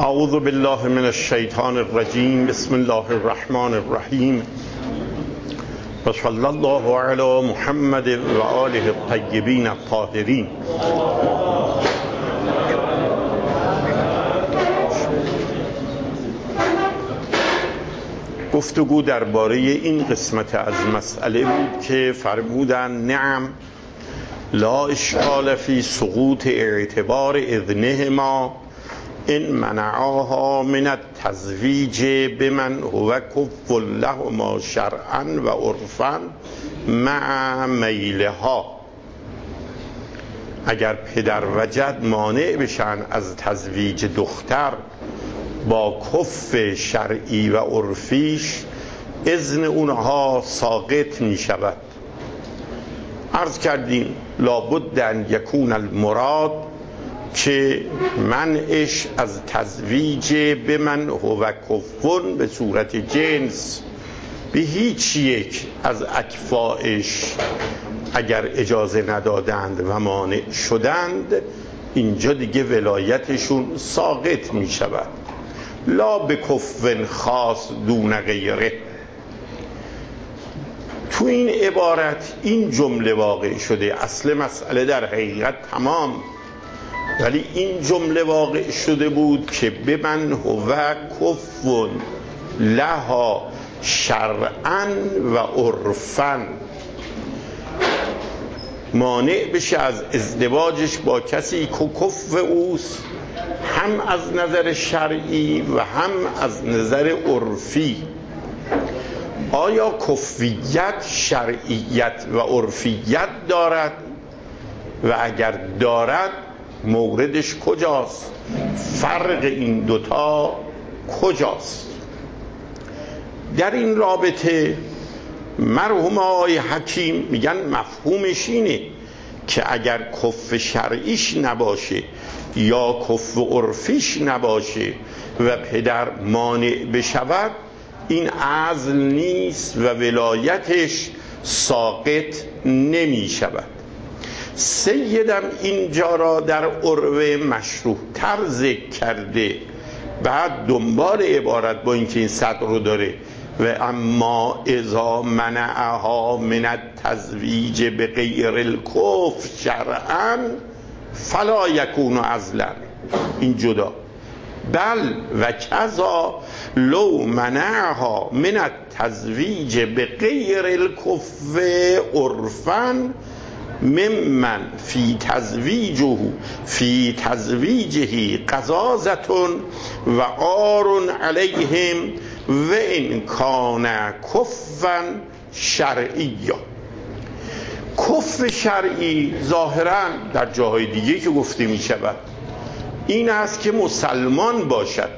اعوذ بالله من الشیطان الرجیم. بسم الله الرحمن الرحیم و صلی الله علی محمد و آله الطیبین الطاهرین. گفتگو درباره این قسمت از مسئله بود که فرمودند نعم لا اشکال فی سقوط اعتبار اذنهما ان منعاها من التزویج بمن هو کف لهما شرعا و عرفا مع میلها. اگر پدر و جد مانع بشن از تزویج دختر با کف شرعی و عرفیش، اذن اونها ساقط می شود. عرض کردیم لابد ان یکون المراد که منعش از تزویج به من هو کفن به صورت جنس به هیچ یک از اکفاش اگر اجازه ندادند و مانع شدند، اینجا دیگه ولایتشون ساقط می شود. لا به کفن خاص دون غیره. تو این عبارت این جمله واقع شده. اصل مسئله در حقیقت تمام، ولی این جمله واقع شده بود که به من هو کفن لها شرعا و عرفا، مانع بشه از ازدواجش با کسی که کف اوست، هم از نظر شرعی و هم از نظر عرفی. آیا کفیت شرعیت و عرفیت دارد؟ و اگر دارد موردش کجاست؟ فرق این دوتا کجاست؟ در این رابطه مرحوم آقای حکیم میگن مفهومش اینه که اگر کف شرعیش نباشه یا کف عرفیش نباشه و پدر مانع بشود، این عزل نیست و ولایتش ساقط نمی شود. سیدم اینجا را در عروه مشروح تر ذکر کرده، بعد دنبال عبارت با اینکه این صدر رو داره و اما اذا منعها من التزویج به غیر الکفر شرعا فلا یکون عزلا، این جدا. بل و کذا لو منعها من التزویج به غیر الکفر عرفا ممن فی تزویجه قزازتون و عار علیهم و ان کان کفا شرعیا. کف شرعی ظاهرا در جاهای دیگه که گفته می شود این است که مسلمان باشد.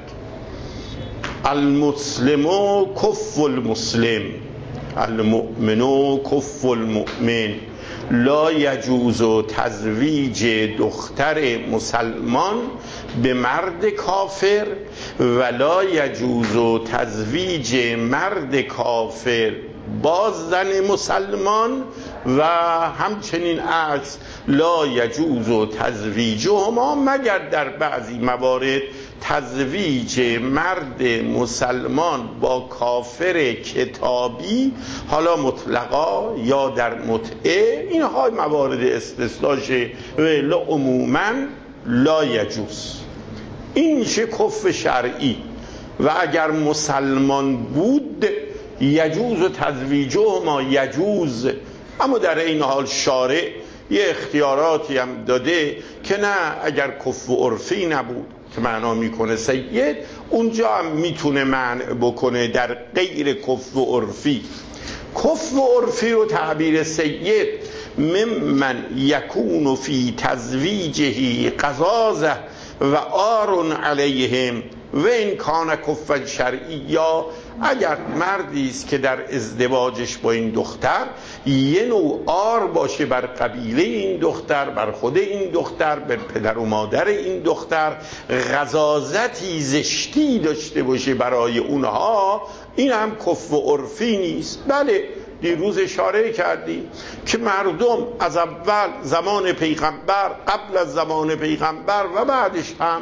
المسلم کف المسلم، المؤمن کف المؤمن. لا یجوز تزویج دختر مسلمان به مرد کافر ولا یجوز تزویج مرد کافر با زن مسلمان و همچنین عکس لا یجوز تزویجهما، مگر در بعضی موارد تزویج مرد مسلمان با کافر کتابی، حالا مطلقا یا در متعه، اینها موارد استثناشه و عموما لا یجوز. این میشه کف شرعی. و اگر مسلمان بود یجوز تزویجهما، یجوز. اما در این حال شارع یه اختیاراتی هم داده که نه، اگر کف و عرفی نبود که معنا میکنه سید، اونجا هم میتونه منع بکنه در غیر کف و عرفی. کف و عرفی رو تعبیر سید ممن یکون فی تزویجه قزازه و عار علیهم و این کان کفا شرعیا. اگر مردی است که در ازدواجش با این دختر یه نوع عار باشه بر قبیله این دختر، بر خود این دختر، بر پدر و مادر این دختر، غضاضتی زشتی داشته باشه برای اونها، این هم کف و عرفی نیست. بله دیروز اشاره کردیم که مردم از اول زمان پیغمبر، قبل از زمان پیغمبر و بعدش هم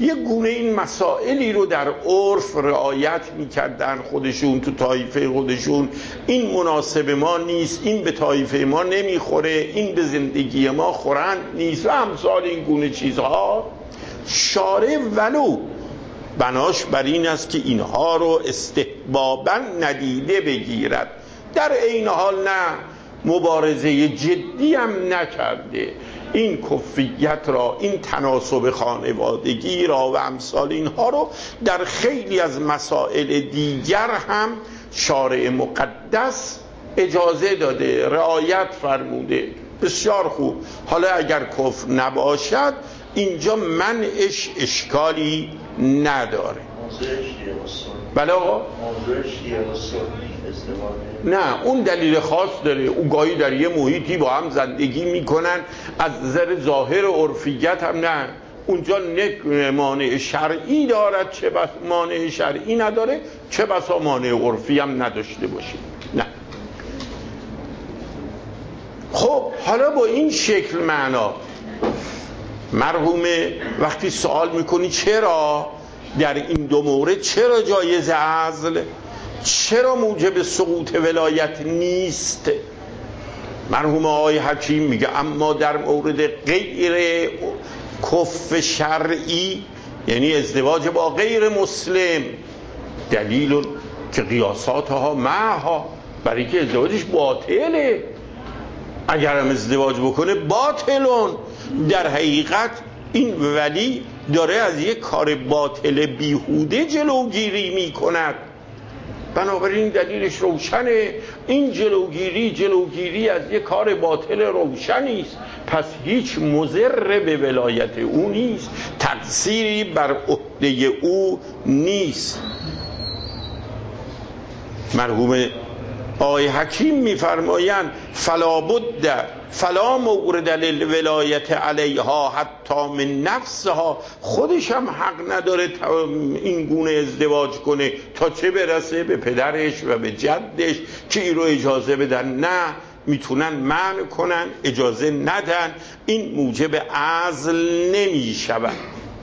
یک گونه این مسائلی رو در عرف رعایت میکردن خودشون، تو طایفه خودشون. این مناسب ما نیست، این به طایفه ما نمیخوره، این به زندگی ما خورند نیست و امثال این گونه چیزها. شارع ولو بناش بر این است که اینها رو استحباباً ندیده بگیرد، در این حال نه مبارزه جدی هم نکرده. این کفیت را، این تناسب خانوادگی را و امثال اینها رو در خیلی از مسائل دیگر هم شارع مقدس اجازه داده، رعایت فرموده. بسیار خوب. حالا اگر کفر نباشد اینجا منعش اشکالی نداره. بله آقا؟ نه، اون دلیل خاص داره. اون گاهی در یه محیطی با هم زندگی میکنن، از نظر ظاهر عرفیت هم نه، اونجا نه مانع شرعی دارد، چه بس مانع شرعی نداره، چه بسا مانع عرفی هم نداشته باشه. نه. خب حالا با این شکل معنا مرحومه وقتی سوال میکنی چرا در این دو مورد چرا جایز عزل، چرا موجب سقوط ولایت نیست، مرحوم آقای حکیم میگه اما در مورد غیر کف شرعی، یعنی ازدواج با غیر مسلم، دلیل که قیاساتها معها، برای که ازدواجش باطله، اگر هم ازدواج بکنه باطلون. در حقیقت این ولی داره از یک کار باطل بیهوده جلوگیری میکند، بنابراین دلیلش روشنه. این جلوگیری از یک کار باطل روشنی است، پس هیچ مضر به ولایت او نیست، تقصیری بر عهده او نیست. مرحوم آقای حکیم میفرمایند فلا مورد للولایت علیها حتی من نفسها، خودش هم حق نداره این گونه ازدواج کنه تا چه برسه به پدرش و به جدش که این رو اجازه بدن. نه، میتونن منع کنن، اجازه ندن، این موجب عزل نمیشود.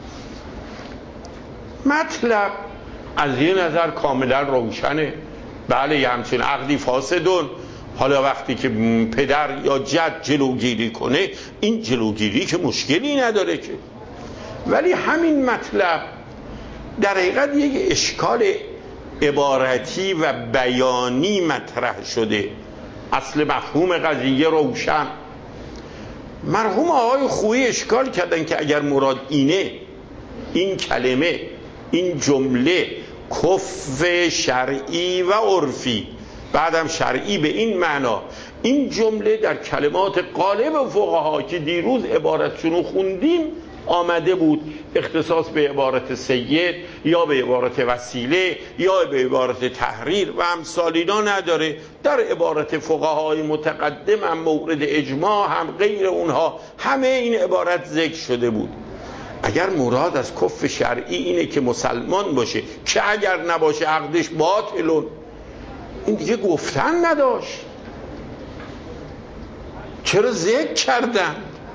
مطلب از یه نظر کاملا روشنه. بله یه همچین عقدی فاسدون. حالا وقتی که پدر یا جد جلوگیری کنه، این جلوگیری که مشکلی نداره که، ولی همین مطلب در حقیقت یک اشکال عبارتی و بیانی مطرح شده. اصل مفهوم قضیه روشن. مرحوم آقای خویی اشکال کردن که اگر مراد اینه، این کلمه، این جمله کف شرعی و عرفی، بعدم شرعی به این معنا، این جمله در کلمات غالب فقها که دیروز عبارتشونو خوندیم آمده بود، اختصاص به عبارت سید یا به عبارت وسیله یا به عبارت تحریر و امثال اینا نداره. در عبارت فقهای متقدم هم مورد اجماع هم غیر اونها همه این عبارت ذکر شده بود. اگر مراد از کف شرعی اینه که مسلمان باشه که اگر نباشه عقدش باطلون، این دیگه گفتن نداشت، چرا ذکر کردن؟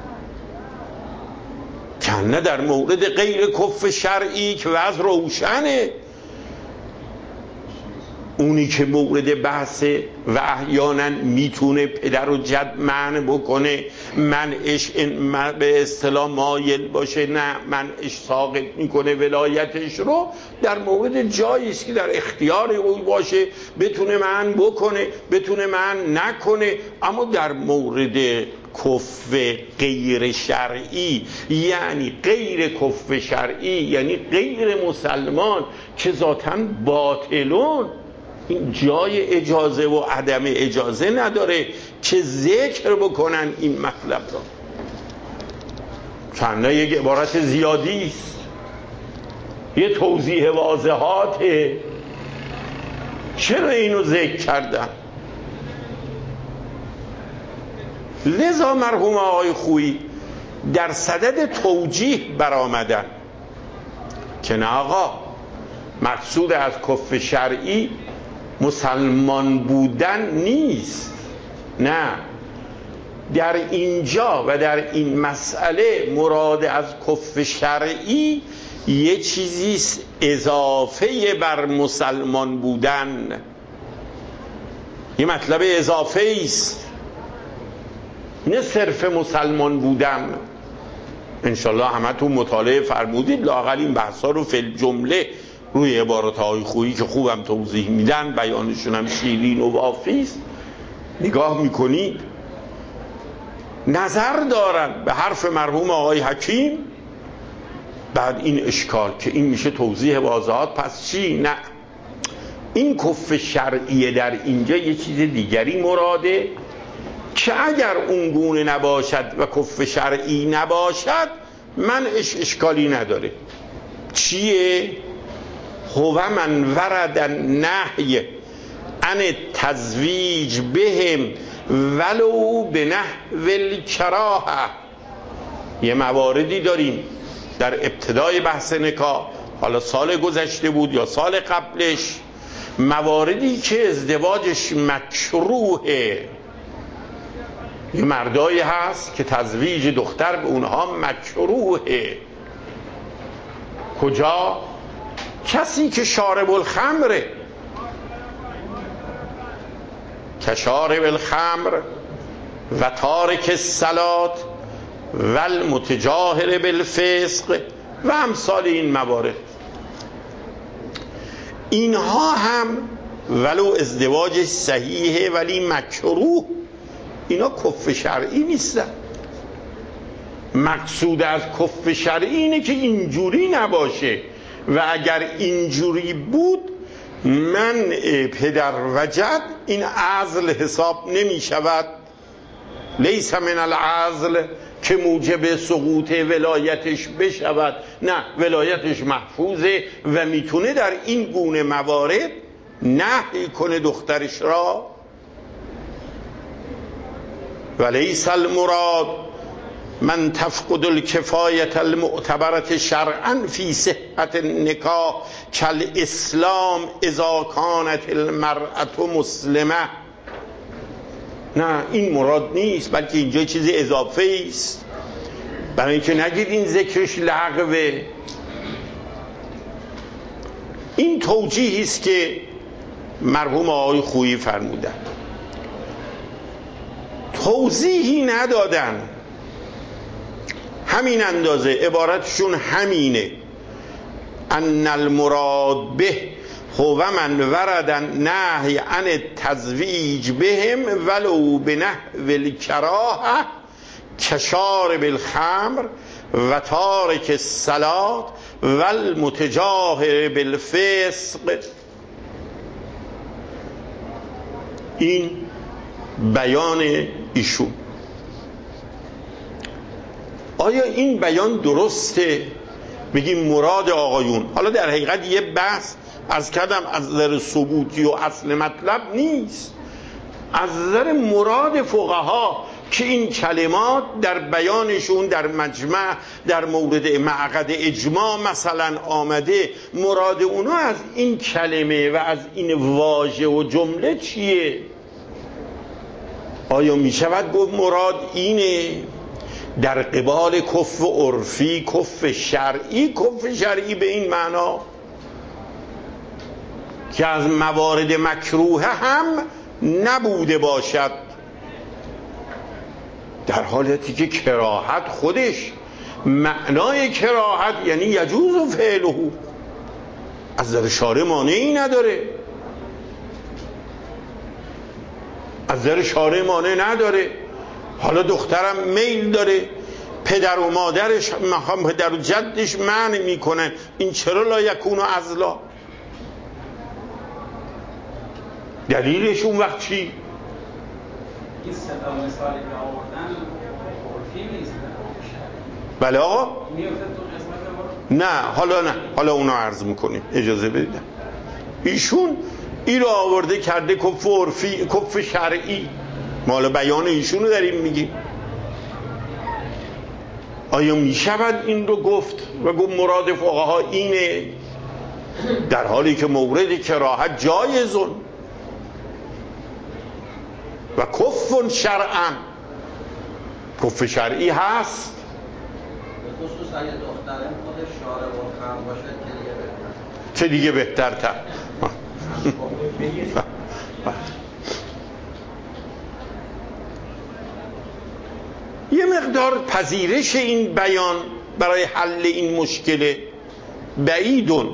کنه در مورد غیر کف شرعی که وضع روشنه، اونی که مورد بحثه و احیانا میتونه پدر و جد منع بکنه، منعش به اصطلاح مایل باشه، نه منعش ساقط میکنه ولایتش رو، در مورد جایی است که در اختیار او باشه، بتونه منع بکنه بتونه منع نکنه. اما در مورد کف غیر شرعی، یعنی غیر کف شرعی یعنی غیر مسلمان که ذاتاً باطلون، این جای اجازه و عدم اجازه نداره که ذکر بکنن این مطلب را. چنده یک عبارت زیادی است، یه توضیح واضحاته، چرا اینو ذکر کردن؟ لذا مرحوم آقای خویی در صدد توجیه برآمدن که نه آقا، مقصود از کف شرعی مسلمان بودن نیست، نه، در اینجا و در این مسئله مراد از کف شرعی یه چیزیست اضافه بر مسلمان بودن، یه مطلب اضافه ایست، نه صرف مسلمان بودن. انشالله همه تو مطالعه فرمودید، لااقل این بحثا رو فی الجمله روی عبارت‌های خویی که خوبم توضیح میدن، بیانشون هم شیرین و وافیست، نگاه میکنید نظر دارن به حرف مرحوم آقای حکیم. بعد این اشکال که این میشه توضیح واضحات، پس چی؟ نه، این کف شرعیه در اینجا یه چیز دیگری مراده که اگر اون گونه نباشد و کف شرعی نباشد منعش اشکالی نداره. چیه؟ هو من ورد النهی عن التزویج بهم ولو به نحو الکراهه. یه مواردی داریم در ابتدای بحث نکاح، حالا سال گذشته بود یا سال قبلش، مواردی که ازدواجش مکروهه. یه مردایی هست که تزویج دختر به اونها مکروهه. کجا؟ کسی که شارب الخمره، که شارب الخمر و تارک الصلاة و المتجاهر بالفسق و امثال این موارد. اینها هم ولو ازدواج صحیحه ولی مکروه، اینا کف شرعی نیستن. مقصود از کف شرعی اینه که اینجوری نباشه، و اگر اینجوری بود منع پدر و جد این عزل حساب نمی شود. لیس من العزل که موجب سقوط ولایتش بشود، نه، ولایتش محفوظه و میتونه در این گونه موارد نهی کنه دخترش را. ولیس المراد من تفقد الکفایت المعتبرت شرعا فی صحت النکاح کالاسلام اذا کانت المرأة مسلمه. نه، این مراد نیست، بلکه اینجا چیزی اضافه است، برای اینکه نگید این ذکرش لغوه. این توجیهی است که مرحوم آقای خویی فرمودن، توضیحی ندادن، همین اندازه عبارتشون همینه. ان المراد به هو من ورد النهی عن التزویج بهم ولو به نحو الکراهه کشارب الخمر و تارک الصلاة و المتجاهر بالفسق. این بیان ایشون. آیا این بیان درسته؟ بگیم مراد آقایون. حالا در حقیقت یه بحث از کردم از نظر ثبوتی و اصل مطلب نیست، از نظر مراد فقها که این کلمات در بیانشون در مجمع در مورد معقد اجماع مثلا آمده، مراد اونا از این کلمه و از این واژه و جمله چیه؟ آیا می شود گفت مراد اینه؟ در قبال کف عرفی، کف شرعی، کف شرعی به این معنا که از موارد مکروه هم نبوده باشد، در حالتی که کراهت خودش معنای کراهت یعنی یجوز فعله، از نظر شارع مانعی نداره، از نظر شارع مانع نداره. حالا دخترم میل داره، پدر و مادرش، پدر و جدش منع میکنن، این چرا لا یکون عزلا؟ دلیلش اون وقت چی؟ این سه تا مثالی که آوردن عرفی نیست. بله آقا؟ میفته تو قسمت ما؟ نه، حالا اونا عرض میکنیم، اجازه بدید. ایشون این رو آورده کرده کف عرفی، کف شرعی، ما حالا بیان ایشون رو داریم میگیم. آیا میشود این رو گفت و گفت مراد فقها اینه، در حالی که مورد کراهت جایزون و کف شرعا، کف شرعی هست؟ به خصوص اگه دختره خودش چه دیگه بهترتر. یه مقدار پذیرش این بیان برای حل این مشکل بعیدون.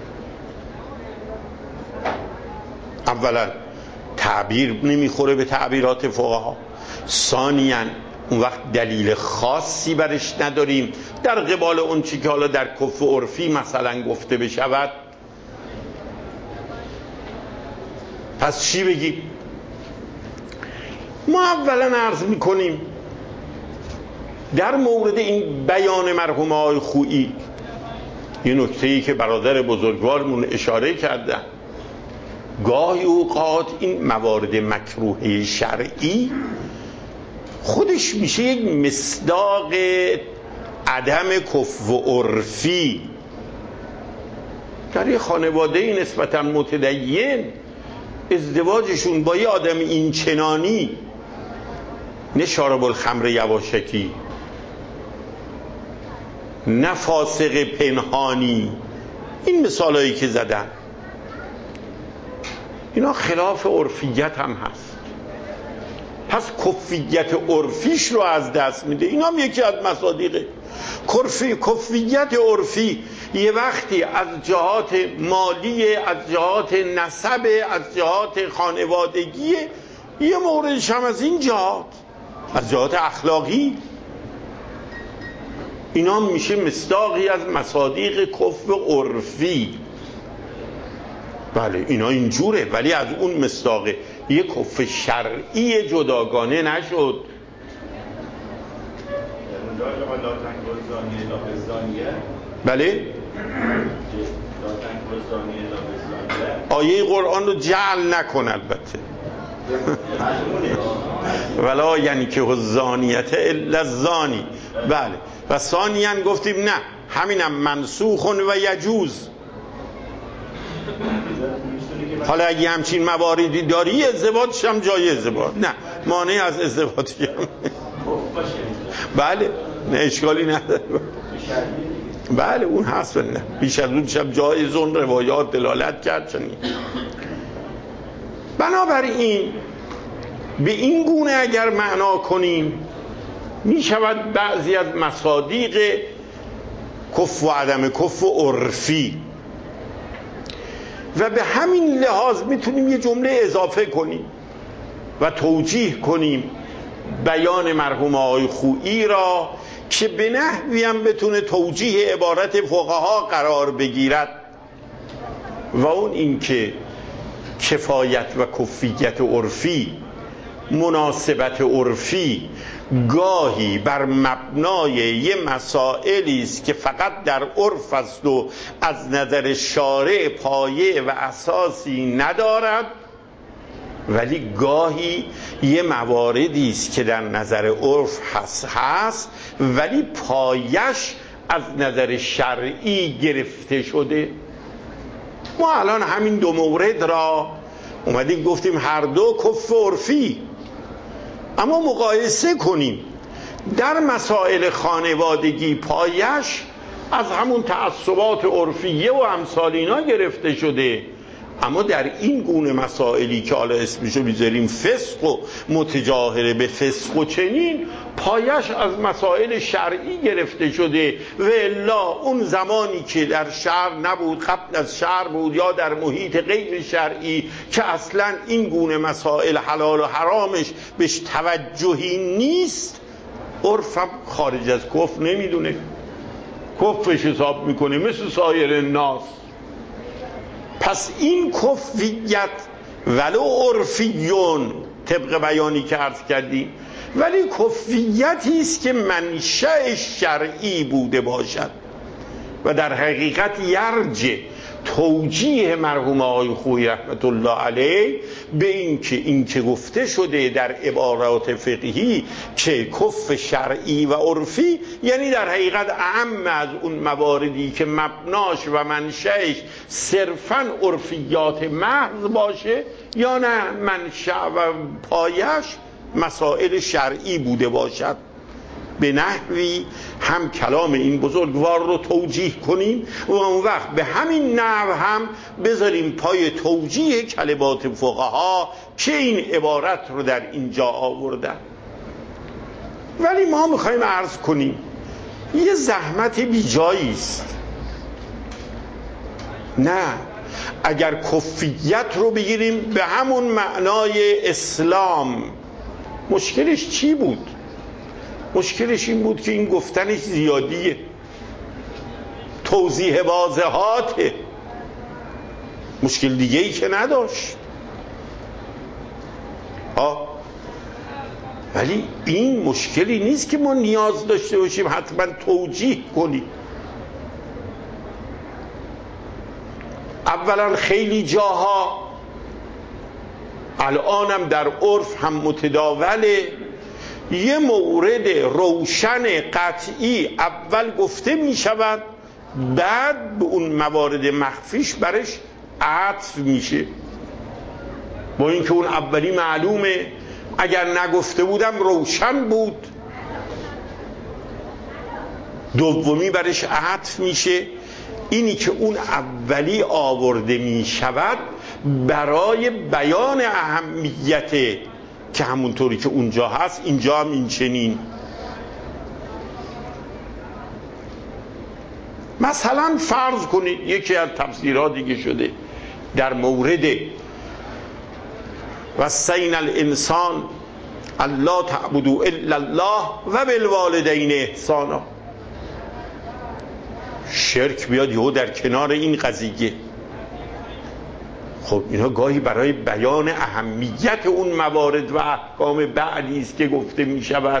اولا تعبیر نمیخوره به تعبیرات فقها، ثانیاً اون وقت دلیل خاصی برش نداریم در قبال اون چی که حالا در کف عرفی مثلا گفته بشود. پس چی بگیم؟ ما اولا عرض میکنیم در مورد این بیان مرحوم آقای خویی یه نکته‌ای که برادر بزرگوارمون اشاره کردن، گاهی اوقات این موارد مکروه شرعی خودش میشه یک مصداق عدم کف و عرفی. در یه خانواده نسبتا متدین ازدواجشون با یه آدم این چنانی، نه شارب الخمر یواشکی، نه فاسق پنهانی، این مثالایی که زدن اینا خلاف عرفیت هم هست. پس کفیت عرفیش رو از دست میده. اینا هم یکی از مصادیقه. کفیت عرفی یه وقتی از جهات مالی، از جهات نسب، از جهات خانوادگی، یه موردش هم از این جهات، از جهات اخلاقی. اینا میشه مصداقی از مصادیق کف عرفی. بله اینا اینجوره، ولی از اون مصداقه یه کف شرعی جداگانه نشد. بله آیه قرآن رو جعل نکن البته ولا یعنی که الزانیت الا الزانی. بله و ثانیاً گفتیم نه همینم منسوخ و یجوز. حالا اگه همچین مواردی داری ازدواجش هم جایزه، نه مانع از ازدواجی هم بله نه اشکالی نداره. بله اون هست، نه بیش از اون شب جایز، اون روایات دلالت کرد چنین. بنابراین به این گونه اگر معنا کنیم می شود بعضی از مصادیق کف و عدم کف و عرفی، و به همین لحاظ میتونیم یه جمله اضافه کنیم و توجیه کنیم بیان مرحوم آقای خویی را که به نحوی هم بتونه توجیه عبارت فقها قرار بگیرد، و اون این که کفایت و کفیت عرفی، مناسبت عرفی گاهی بر مبنای یه مسائلی است که فقط در عرف است و از نظر شارع پایه و اساسی ندارد، ولی گاهی یه مواردی است که در نظر عرف هست ولی پایش از نظر شرعی گرفته شده. ما الان همین دو مورد را اومدیم گفتیم هر دو کف عرفی، اما مقایسه کنیم در مسائل خانوادگی پایش از همون تعصبات عرفیه و امثال اینا گرفته شده، اما در این گونه مسائلی که حالا اسمشو بیذاریم فسق و متجاهره به فسق و چنین، پایش از مسائل شرعی گرفته شده. و الا اون زمانی که در شرع نبود، قبل از شرع بود یا در محیط غیر شرعی که اصلا این گونه مسائل حلال و حرامش بهش توجهی نیست، عرفم خارج از کفر نمیدونه، کفرش حساب میکنه مثل سایر الناس. پس این کفیت ولو عرفیون طبق بیانی که عرض کردیم، ولی کفیتی است که منشأ شرعی بوده باشد و در حقیقت یرجع توجیه مرحوم آقای خویی رحمت الله علیه به این که گفته شده در عبارات فقهی که کف شرعی و عرفی، یعنی در حقیقت اعم از اون مواردی که مبناش و منشأش صرفاً عرفیات محض باشه یا نه منشأ و پایش مسائل شرعی بوده باشد. به نحوی هم کلام این بزرگوار رو توجیه کنیم و اون وقت به همین نحو هم بذاریم پای توجیه کلمات فقها که این عبارت رو در اینجا آوردن. ولی ما میخوایم عرض کنیم یه زحمت بی جایی است. نه، اگر کفیت رو بگیریم به همون معنای اسلام، مشکلش چی بود؟ مشکلش این بود که این گفتنش زیادیه، توضیح واضحاته، مشکل دیگه ای که نداشت. ولی این مشکلی نیست که ما نیاز داشته باشیم حتما توجیه کنیم. اولا خیلی جاها الانم در عرف هم متداوله، یه مورد روشن قطعی اول گفته می شود، بعد به اون موارد مخفیش برش عطف میشه، با اینکه اون اولی معلومه، اگر نگفته بودم روشن بود. دومی برش عطف میشه. اینی که اون اولی آورده می شود برای بیان اهمیت که همونطوری که اونجا هست اینجا هم این چنین. مثلا فرض کنید یکی از تفسیرها دیگه شده در مورد وصینا الانسان الا تعبدوا الا الله و بالوالدین احسانا. شرک بیاد یهو در کنار این قضیه. خب اینا گاهی برای بیان اهمیت اون موارد و احکام بعدی است که گفته می شود.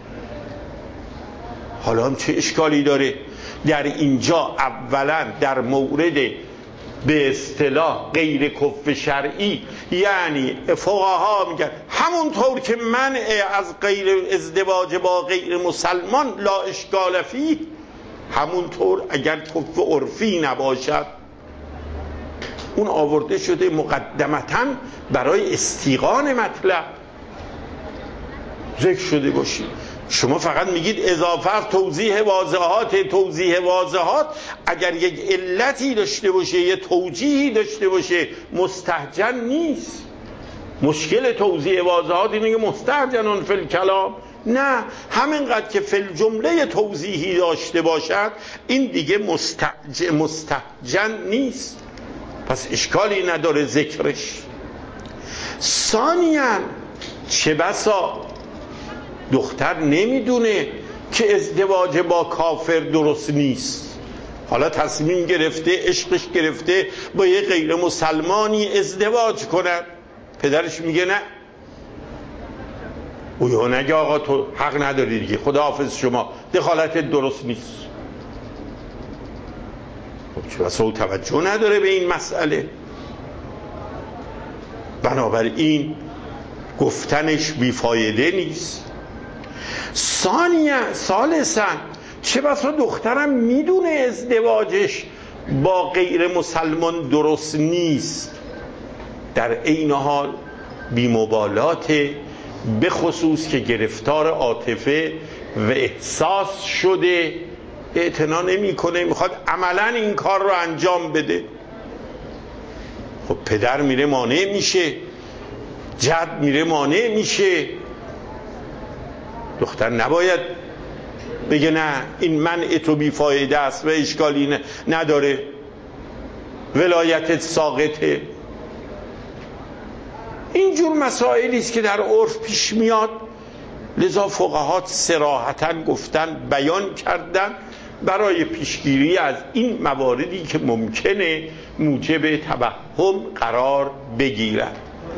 حالا هم چه اشکالی داره در اینجا اولا در مورد به اصطلاح غیر کفر شرعی، یعنی فقها میگن همونطور که منع از غیر ازدواج با غیر مسلمان لا اشکال فیه، همونطور اگر کفر عرفی نباشد. اون آورده شده مقدمتاً برای استیقان مطلب ذکر شده باشید. شما فقط میگید اضافه از توضیح واضحات اگر یک علتی داشته باشه، یه توجیهی داشته باشه، مستهجن نیست. مشکل توضیح واضحات اینه که مستهجنون فی الکلام، نه، همینقدر که فی الجمله توضیحی داشته باشد این دیگه مستهجن نیست، پس اشکالی نداره ذکرش. ثانیاً چه بسا دختر نمیدونه که ازدواج با کافر درست نیست، حالا تصمیم گرفته، عشقش گرفته با یه غیر مسلمانی ازدواج کند، پدرش میگه نه، او یا نگه آقا تو حق نداری دیگه، خداحافظ شما، دخالتت درست نیست. خب چه بسا او توجه نداره به این مسئله، بنابراین گفتنش بیفایده نیست. ثالثاً چه بسا دخترم میدونه ازدواجش با غیر مسلمان درست نیست، در عین حال بی‌مبالاته، به خصوص که گرفتار عاطفه و احساس شده، اعتنا نمی‌کنه، میخواد عملاً این کار رو انجام بده. خب پدر میره مانع میشه، جد میره مانع میشه. دختر نباید بگه نه این منع تو بیفایده است و اشکالی نداره، ولایتت ساقطه. اینجور مسائلی است که در عرف پیش میاد، لذا فقهات صراحتاً گفتن، بیان کردن برای پیشگیری از این مواردی که ممکنه موجب توهم قرار بگیرد.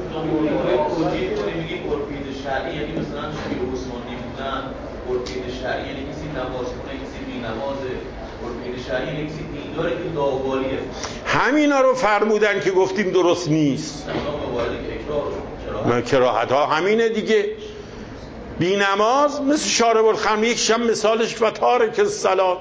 شرعی یعنی مثلا شبیه عثمانی بودن، عرفین شرعی یعنی کسی نماز کنه، کسی بی نمازه، عرفین شرعی یعنی کسی دینداره که داغالیه. همینا رو فرمودن که گفتیم درست نیست. کراهت ها همینه دیگه. بی نماز مثل شارب الخمر، یکیش هم مثالش و تارک الصلات.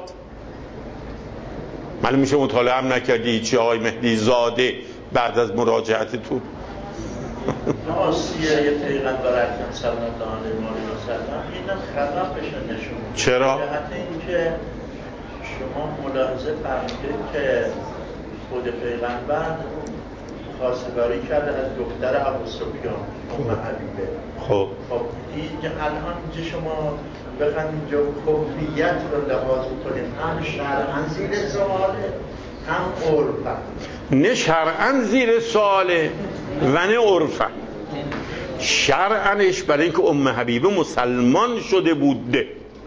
میشه مطالعه هم نکردی چی آقای مهدی زاده بعد از مراجعت تو آسیه پیغمبر اکرم صلی الله علیه و سلم اینا خلافش نشون. چرا؟ حتی اینکه شما ملاحظه فرمودید که خود پیغمبر خواستگاری کرده از دختر ابوسفیان ام حبیبه. خب این الان اینجا شما بخواید اینجا کفریت رو لحاظ کنید، هم شرعاً زیر سواله هم عرفاً. نه شرعاً زیر سواله و نه عرفاً. شرعنش برای اینکه ام حبیبه مسلمان شده بوده،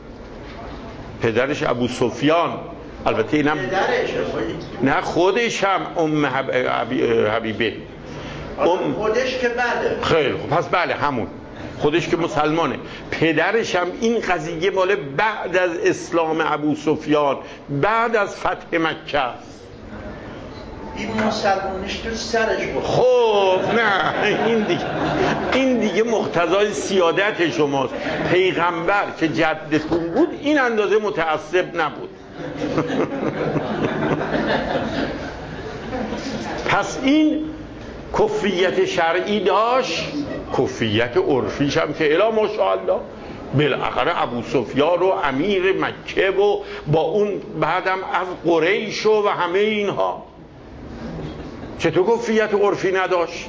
پدرش ابو سفیان، البته اینم نه خودش هم ام حبیبه خودش که بله. خیلی خب پس بله همون خودش که مسلمانه. پدرش هم این قضیه مال بعد از اسلام ابو سفیان، بعد از فتح مکه است. این مسلمانش تو سرش بود. خب نه این دیگه مقتضای سیادت شماست. پیغمبر که جدتون بود این اندازه متعصب نبود. پس این کفریت شرعی داشت، کفریت عرفیش هم که الا ماشاءالله بالاخره ابو سفیان و امیر مکه و با اون بعدم از قریش و همه اینها، چطور کفریت عرفی نداشت؟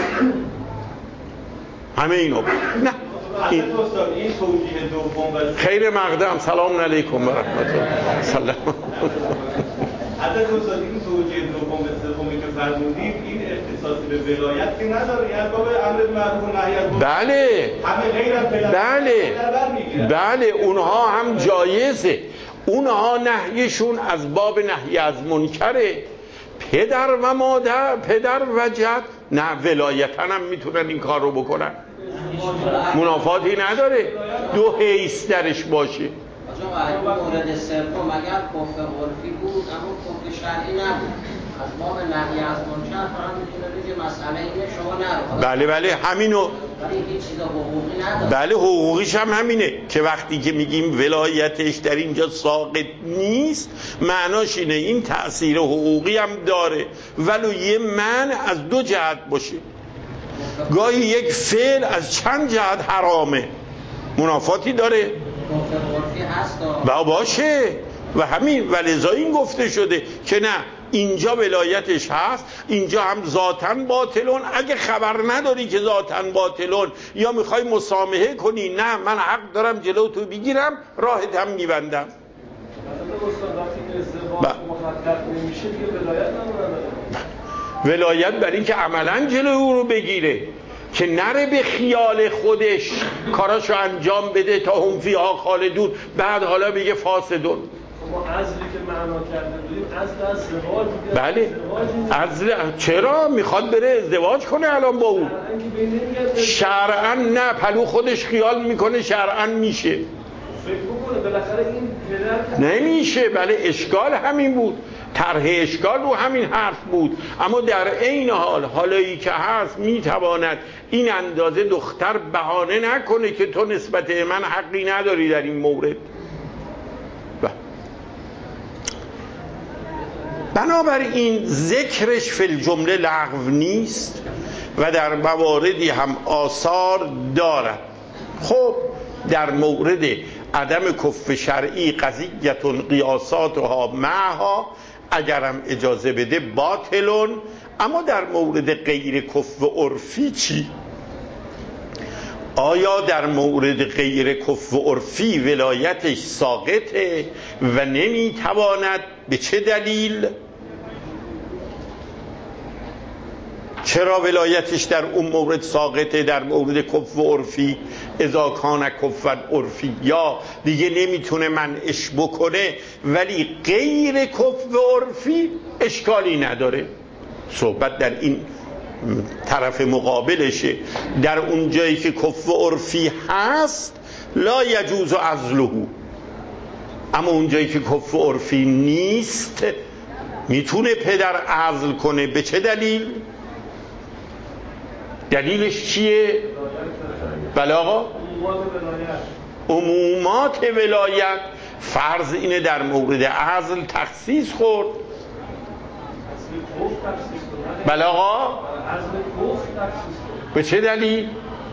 همه اینو نه این توجیه دوم خیر مقدم. سلام علیکم و رحمت الله. سلام. حضرت استاد این توجیه دوم به سومی که فرمودید این اختصاصی به ولایت که نداره، یعنی باب امر معروف و نهی از منکر بله همه غیر از بله اونها هم جایزه، اونها نهیشون از باب نهی از منکره. پدر و مادر، پدر و جد نه ولایتن هم میتونن این کار رو بکنن، منافاتی نداره دو حیث درش باشه. مورد سوم اگر کفر عرفی بود اما کفر شرعی نبود، از باب نهی از منکر فقط میتونه بگه مسئله اینه شما نرو. بله همینو. ولی هیچ چیز حقوقی نداره. بله حقوقیش هم همینه که وقتی که میگیم ولایتش در اینجا ساقط نیست، معناش اینه این تأثیر حقوقی هم داره، ولو یه من از دو جهت باشه. گاهی یک فعل از چند جهت حرامه، منافاتی داره باشه و همین ولذا این گفته شده که نه اینجا ولایتش هست، اینجا هم ذاتاً باطلون. اگه خبر نداری که ذاتاً باطلون یا میخوای مسامحه کنی، نه من حق دارم جلو تو بگیرم، راحت هم میبندم. ولایت برای این که عملاً جلو او رو بگیره، که نره به خیال خودش کاراشو انجام بده تا هم فیها خالدون، بعد حالا بگه فاسدون. ما عزلی که معنا کرده بودیم عزل از زواج میگه. بله عزل چرا میخواد بره ازدواج کنه الان با اون؟ شرعاً نه، پلو خودش خیال میکنه شرعاً میشه. فکر بکنه بالاخره این پدر نمیشه. بله اشکال همین بود، طرح اشکال رو همین حرف بود، اما در عین حال حالایی که هست میتواند این اندازه دختر بهانه نکنه که تو نسبت من حقی نداری در این مورد. بنابراین ذکرش فی الجمله لغو نیست و در مواردی هم آثار دارد. خب در مورد عدم کفر شرعی قضیتون قیاساتها معها اگرم اجازه بده باطلون، اما در مورد غیر کفر عرفی چی؟ آیا در مورد غیر کفر عرفی ولایتش ساقطه و نمیتواند؟ به چه دلیل؟ چرا ولایتش در اون مورد ساقطه در مورد کفر عرفی؟ اذا کان کفر عرفی یا دیگه نمیتونه منعش بکنه، ولی غیر کفر عرفی اشکالی نداره. صحبت در این طرف مقابلشه، در اون جایی که کفر عرفی هست لا یجوز عزله، اما اون جایی که کفر عرفی نیست میتونه پدر عزل کنه. به چه دلیل؟ دلیلش چیه؟ بله آقا عمومات ولایت فرض اینه در مورد عزل تخصیص خورد. بله آقا به چه دلیل؟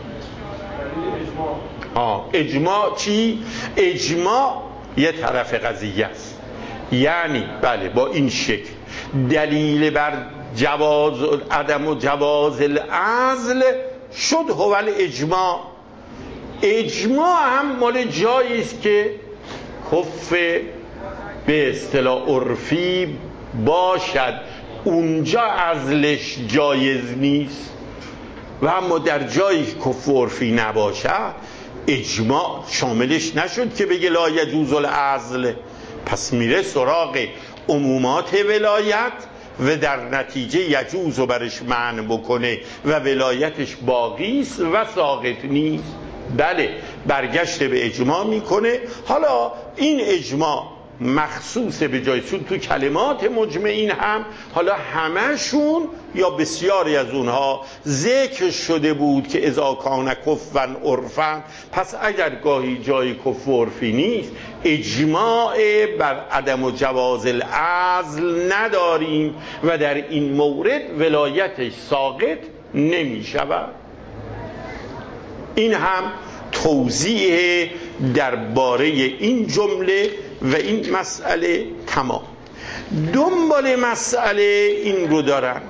اجماع چی؟ اجماع یه طرف قضیه است، یعنی بله با این شکل دلیل بر جواز عدم و جواز العزل شد هو الاجماع. اجماع هم مال جایی است که کف به اصطلاح عرفی باشد، اونجا عزلش جایز نیست، و اما در جایی کف عرفی نباشد اجماع شاملش نشد که بگه لا یجوز العزل، پس میره سراغ عمومات ولایت و در نتیجه یجوز رو برش منع بکنه و ولایتش باقی است و ساقط نیست. بله برگشت به اجماع میکنه. حالا این اجماع مخصوص به جای چون تو کلمات مجمعین هم حالا همشون یا بسیاری از اونها ذکر شده بود که اذا کان کفوا عرفا، پس اگر گاهی جای کف عرفی نیست اجماع بر عدم و جواز العزل نداریم و در این مورد ولایتش ساقط نمی شود. این هم توضیح درباره این جمله و این مسئله تمام. دنبال مسئله این رو دارن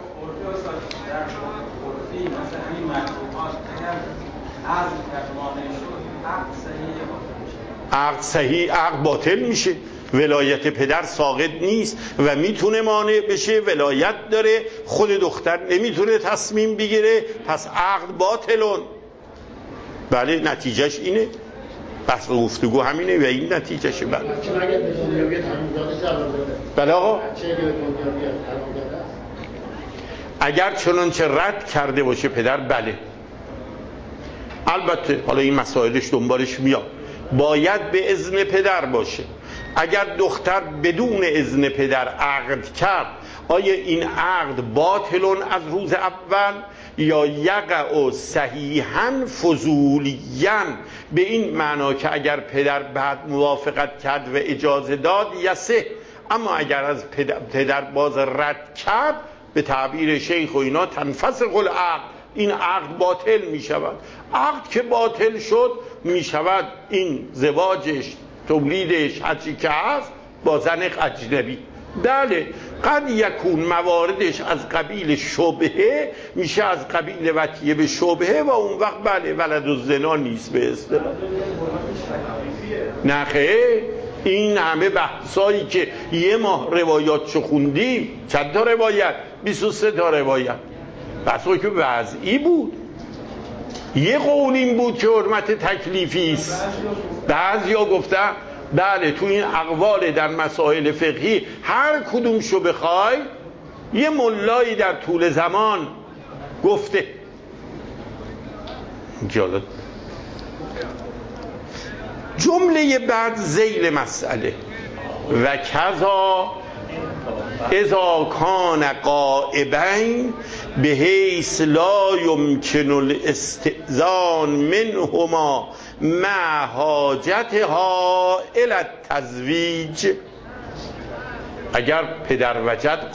عقد صحیح، عقد باطل میشه، ولایت پدر ساقط نیست و میتونه مانع بشه، ولایت داره، خود دختر نمیتونه تصمیم بگیره، پس عقد باطلون. بله نتیجهش اینه، بحث گفتگو همینه و این نتیجهشه. بله آقا اگر چنانچه رد کرده باشه پدر، بله البته حالا این مسائلش دنبالش میاد، باید به اذن پدر باشه. اگر دختر بدون اذن پدر عقد کرد، آیا این عقد باطلون از روز اول یا یقع صحیحا فضولیاً، به این معنا که اگر پدر بعد موافقت کرد و اجازه داد یسه، اما اگر از پدر باز رد کرد به تعبیر شیخ و اینا تنفسخ العقد، این عقد باطل می شود. عقد که باطل شد می شود این زواجش تولیدش هرچی که هست با زن اجنبی. بله قد یکون مواردش از قبیل شبهه میشه، از قبیل وطیه به شبهه و اون وقت بله ولد الزنا نیست به اصطلاح. نه خیر، این همه بحثایی که یه ماه روایاتشو خوندیم، چند تا روایت؟ 23 تا روایت، بحثایی که وضعی بود. یه قول این بود که حرمت تکلیفی است، بعضیا گفتن بله تو این اقوال در مسائل فقهی هر کدومشو بخوای یه ملایی در طول زمان گفته. جمله بعد ذیل مسئله و کذا اذا کان غائبین بحیث لا یمکن الاستئذان منهما مع حاجتها الی التزویج. اگر پدر وجد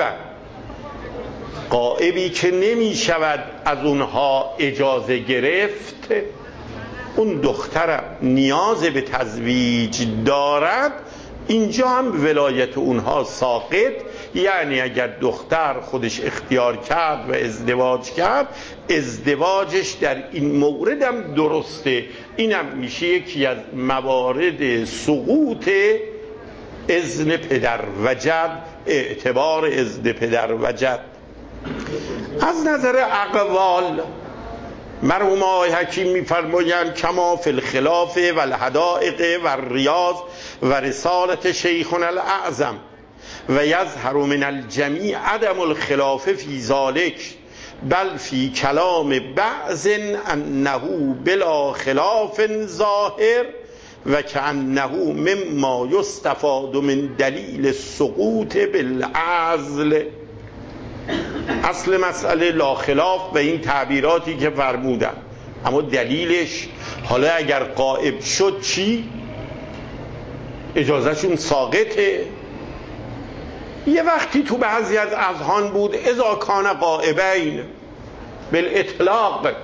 غائبی که نمی شود از اونها اجازه گرفت، اون دخترم نیاز به تزویج دارد، اینجا هم ولایت اونها ساقط. یعنی اگر دختر خودش اختیار کرد و ازدواج کرد، ازدواجش در این مورد هم درسته. اینم میشه یکی از موارد سقوط اذن پدر وجد، اعتبار اذن پدر وجد. از نظر اقوال مرحوم آقای حکیم میفرمایند کما فی الخلاف و الحدائق و الریاض و رسالت شیخنا الاعظم و یظهر من الجمیع عدم الخلاف فی ذلک بل فی کلام بعض انه بلا خلاف ظاهر و کانه مما یستفاد من دلیل السقوط بالعزل. اصل مسئله لا خلاف به این تعبیراتی که فرمودن، اما دلیلش حالا اگر غائب شد چی؟ اجازهشون ساقطه. یه وقتی تو بعضی از اذهان بود اذا کان غائبین، بالاطلاق.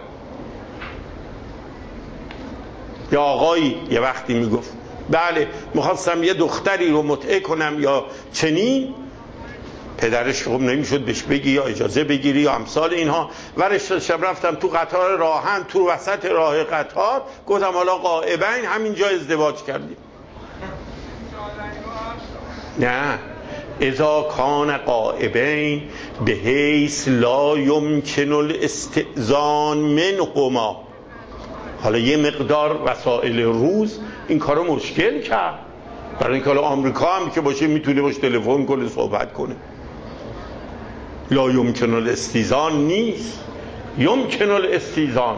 یا آقایی یه وقتی میگفت بله میخواستم یه دختری رو متعه کنم یا چنین، پدرش خب نمیشد بهش بگی یا اجازه بگیری یا امثال اینها. ورش داشتم رفتم تو قطار راهن، تو وسط راه قطار گفتم حالا غائبین همینجا ازدواج کردیم. نه، اذا کان غائبین به حیث لا یمکن الاستئذان منهما. حالا یه مقدار وسایل روز این کارو مشکل کرد، برای اینکه حالا آمریکا هم که باشه میتونه باش تلفن کنه صحبت کنه. لا یمکن الاستئذان نیست، یمکن الاستئذان.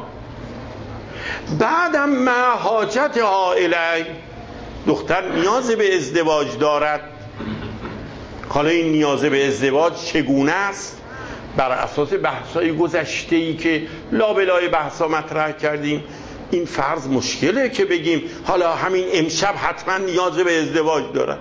بعدم مع حاجت عائله، دختر نیاز به ازدواج دارد. حالا این نیاز به ازدواج چگونه است؟ بر اساس بحث‌های گذشته‌ای که لابلای بحثا مطرح کردیم این فرض مشکله که بگیم حالا همین امشب حتما نیاز به ازدواج دارد.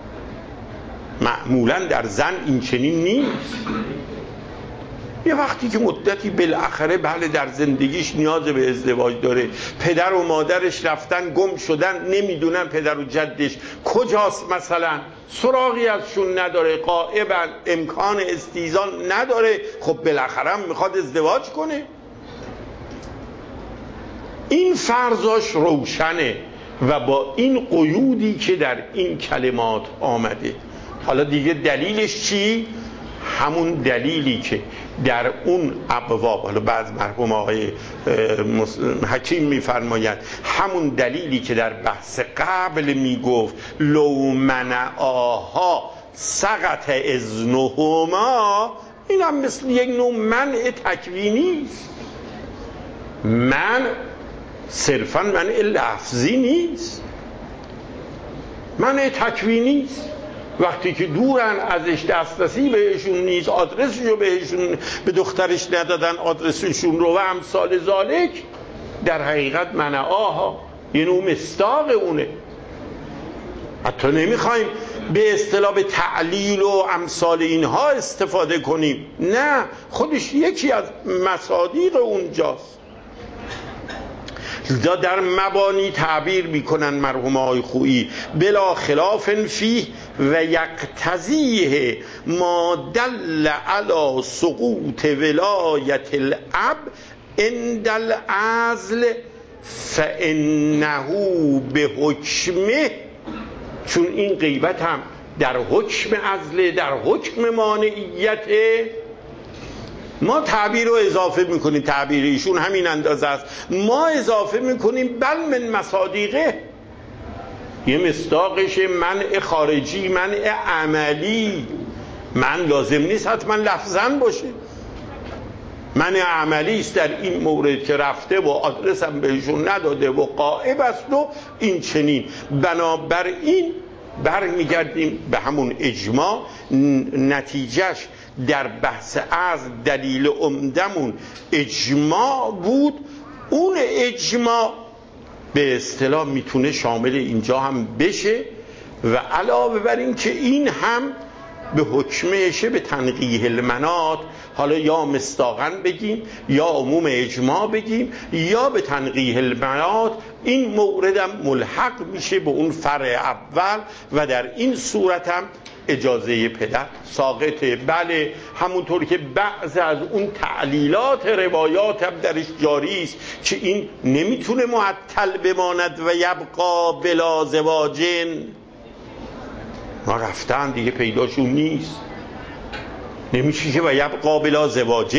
معمولا در زن این چنین نیست. یه وقتی که مدتی بالاخره بله در زندگیش نیاز به ازدواج داره، پدر و مادرش رفتن گم شدن، نمیدونن پدر و جدش کجاست، مثلا سراغی ازشون نداره، غائبن، امکان استیزان نداره، خب بالاخره هم میخواد ازدواج کنه. این فرضاش روشنه و با این قیودی که در این کلمات آمده. حالا دیگه دلیلش چی؟ همون دلیلی که در اون ابواب، حالا بعض مرحوم آقای حکیم میفرماید همون دلیلی که در بحث قبل میگفت لو منعاها سقط اذنهما، این هم مثل یک نوع منع تکوینی است. منع صرفا منع لفظی نیست، منع تکوینی است. وقتی که دورن ازش، دسترسی بهشون نیست، آدرسشو بهشون به دخترش ندادن، آدرسشون رو و امثال ذالک، در حقیقت منعاها یه نوع مصداق اونه. حتی نمیخوایم به اصطلاح به تعلیل و امثال اینها استفاده کنیم، نه، خودش یکی از مصادیق اونجاست. لذا در مبانی تعبیر میکنن مرحوم آقای خویی بلا خلاف فیه و یقتضیه ما دل علی سقوط ولایت الاب عند العزل فانه به حکمه، چون این غیبت هم در حکم عزل، در حکم مانعیت. ما تعبیر رو اضافه میکنیم، تعبیر ایشون همین اندازه است، ما اضافه میکنیم بل من مصادیقه، یه مصداقش منع خارجی، منع عملی. من لازم نیست حتما لفظاً باشه، منع عملی است در این مورد که رفته و آدرس هم بهشون نداده و غائب است و این چنین. بنابراین برمیگردیم به همون اجماع، نتیجهش در بحث از دلیل عمدمون اجماع بود. اون اجماع به اصطلاح میتونه شامل اینجا هم بشه و علاوه بر این که این هم به حکمشه به تنقیح المناط، حالا یا مصداقاً بگیم یا عموم اجماع بگیم یا به تنقیح المناط، این موردم ملحق میشه به اون فرع اول و در این صورت هم اجازه پدر ساقطه. بله، همونطور که بعض از اون تعلیلات روایات هم درش جاری است که این نمیتونه معطل بماند و یبقا بلا زواجن، ما رفتن دیگه پیداشون نیست، نمیشه که و یبقا بلا زواجن.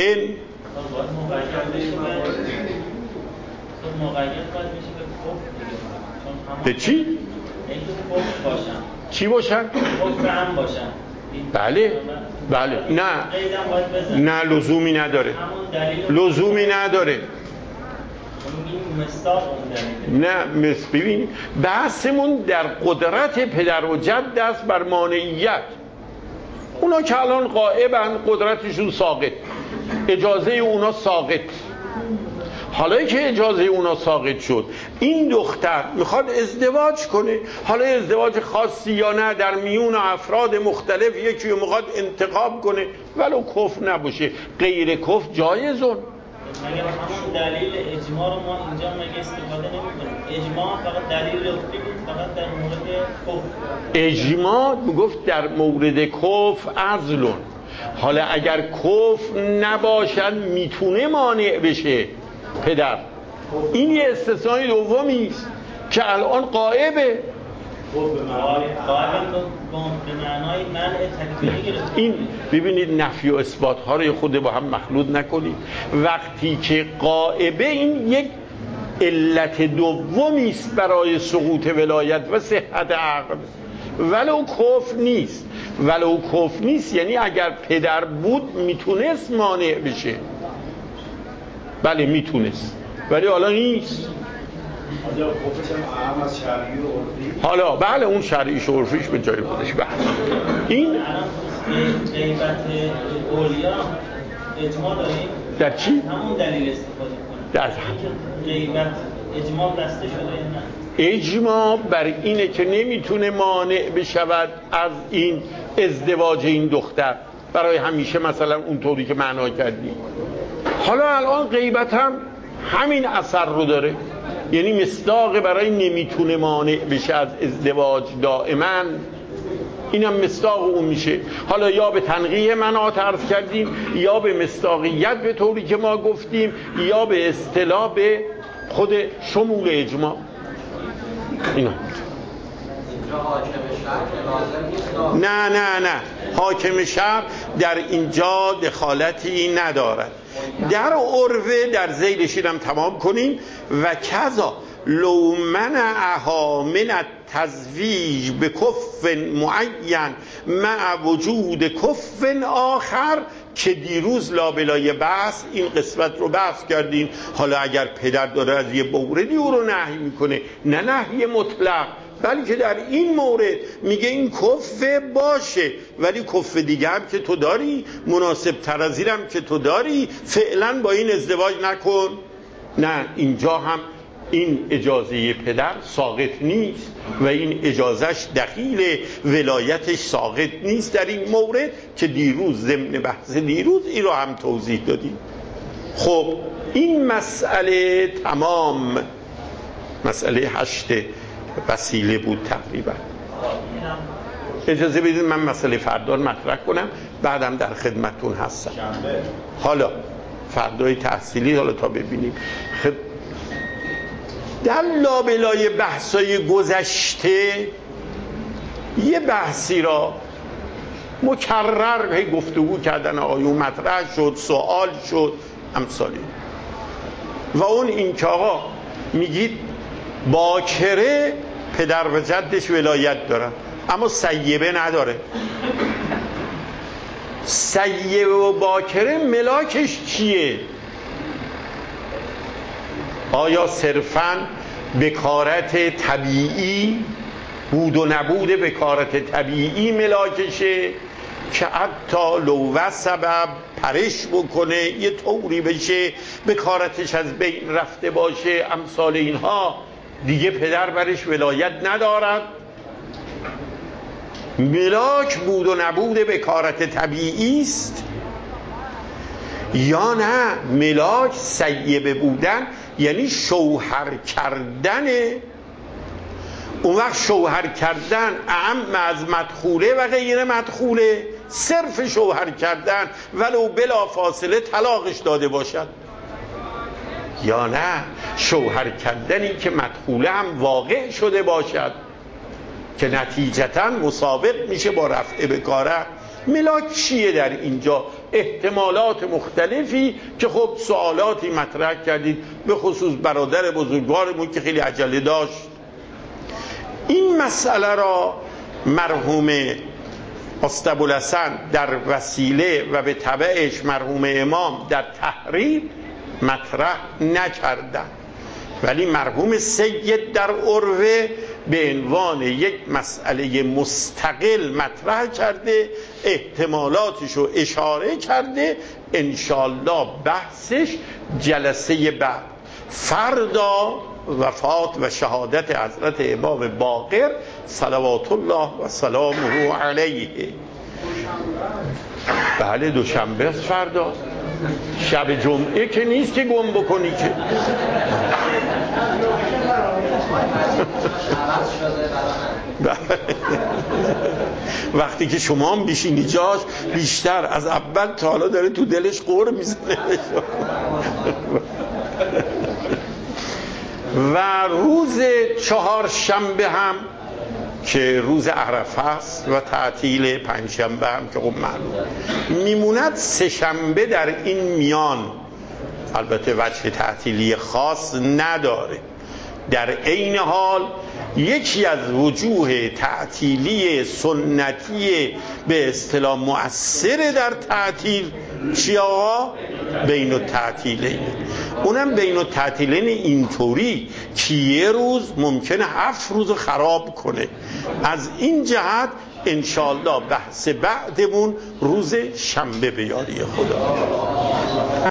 به چی؟ چی باشن؟ هم باشن. بله نه لزومی نداره، لزومی نداره. نه ببینید بحثمون در قدرت پدر و جد است بر مانعیت. اونا که الان غائبن قدرتشون ساقط، اجازه اونا ساقط. حالا که اجازه اونا ساقط شد، این دختر میخواد ازدواج کنه، حالا ازدواج خاصی یا نه در میون افراد مختلف یکی رو میخواد انتخاب کنه، ولو کفر نباشه، غیر کفر جایزون. مگه همون دلیل اجماع رو ما اینجا مگه استفاده نمی‌کنیم؟ اجماع فقط دلیل لفظی بود، فقط در مورد کفر. اجماع گفت در مورد کفر عزلون. حالا اگر کفر نباشد میتونه مانع بشه پدر. این یه استثنای دومی است که الان غائبه. به معنای منع تکفیری گرفت. این ببینید نفی و اثبات ها رو خود با هم مخلوط نکنید. وقتی که غائبه این یک علت دومی است برای سقوط ولایت و صحت عقد. ولو کفر نیست. ولو کفر نیست یعنی اگر پدر بود میتونست مانع بشه. بله میتونست ولی حالا نیست. حالا بله اون شرعیش و عرفیش به جای خودش. بله این غیبت اولیا اجماع داریم در چی؟ همون دلیل استفاده کنیم در غیبت اجماع بسته شده یا نه؟ اجماع بر اینه که نمیتونه مانع بشود از این ازدواج این دختر برای همیشه مثلا اونطوری که معنا کردیم. حالا الان غیبت هم همین اثر رو داره، یعنی مصداق برای نمیتونه مانع بشه از ازدواج دائما. اینم مصداق اون میشه. حالا یا به تنقیح مناط عرض کردیم یا به مصداقیت به طوری که ما گفتیم یا به اصطلاح به خود شمول اجماع. اینا نه حاکم شهر در اینجا دخالتی ندارد. در عرفه در ذیلش هم تمام کنیم و کذا لو منعها من التزویج به کف معین مع وجود کف آخر که دیروز لابلای بحث این قسمت رو بحث کردین. حالا اگر پدر داره از یه موردی او رو نهی میکنه، نه نهی مطلق، بلکه در این مورد میگه این کف باشه ولی کف دیگه هم که تو داری، مناسب تر از اینم که تو داری، فعلا با این ازدواج نکن. نه اینجا هم این اجازه پدر ساقط نیست و این اجازهش دخیل ولایتش ساقط نیست در این مورد که دیروز ضمن بحث دیروز این رو هم توضیح دادیم. خب این مسئله تمام، مسئله 8 وسیله بود تقریبا. اجازه بدید من مسئله فردا مطرح کنم بعدم در خدمتون هستم. حالا فردای تحصیلی حالا تا ببینیم. در لابلای بحثای گذشته یه بحثی را مکرر گفتگو کردن آیون مطرح شد، سوال شد، امثالی. و اون این که آقا میگید باکره پدر و جدش ولایت دارن اما سیبه نداره. سیبه و باکره ملاکش چیه؟ آیا صرفاً بکارت طبیعی بود و نبود بکارت طبیعی ملاکشه که حتی لو سبب پرش بکنه یه طوری بشه بکارتش از بین رفته باشه امثال اینها دیگه پدر برش ولایت ندارد؟ ملاک بود و نبود بکارت طبیعی است یا نه ملاک سیبه بودن یعنی شوهر کردن؟ اون وقت شوهر کردن اعم از مدخوله و غیر مدخوله، صرف شوهر کردن ولو بلا فاصله طلاقش داده باشد، یا نه شوهر کردنی که مدخوله هم واقع شده باشد که نتیجتاً مسابق میشه با رفع بکاره. ملاک چیه در اینجا؟ احتمالات مختلفی که خب سوالاتی مطرح کردید به خصوص برادر بزرگوارمون که خیلی عجله داشت. این مسئله را مرحوم اسطبوالحسن در وسیله و به تبعش مرحوم امام در تحریر مطرح نکردند ولی مرحوم سید در عروه به عنوان یک مسئله مستقل مطرح کرده، احتمالاتشو اشاره کرده. انشالله بحثش جلسه بعد فردا وفات و شهادت حضرت امام باقر صلوات الله و سلامه علیه. بله دوشنبه فردا شب جمعه که نیست که گم بکنی که. وقتی که شما هم بیشینی جاش بیشتر از اول تا حالا داره تو دلش قور میزنه. و روز چهارشنبه هم که روز عرفه است و تعطیل پنجشنبه هم که خب معلوم میموند، سه شنبه در این میان البته وجه تعطیلی خاص نداره. در عین حال یکی از وجوه تعطیلی سنتی به اصطلاح مؤثر در تعطیل چی آقا؟ بین التعطیلین. اونم بین التعطیلین اینطوری که یه روز ممکنه 7 روز خراب کنه. از این جهت انشالله بحث بعدمون روز شنبه به یاری خدا.